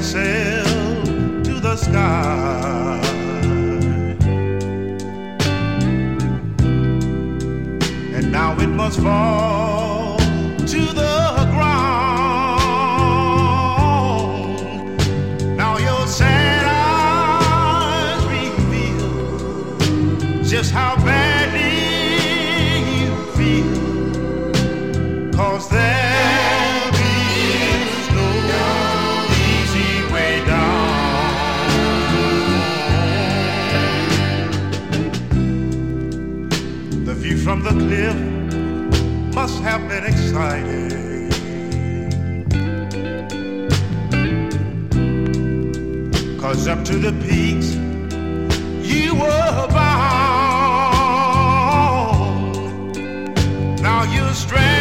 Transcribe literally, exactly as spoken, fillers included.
had sailed to the sky. And now it must fall to the ground. Now your sad eyes reveal just how badly you feel. 'Cause there is no easy way down. The view from the cliff must have been exciting. 'Cause up to the peaks you were bound. Now you're stranded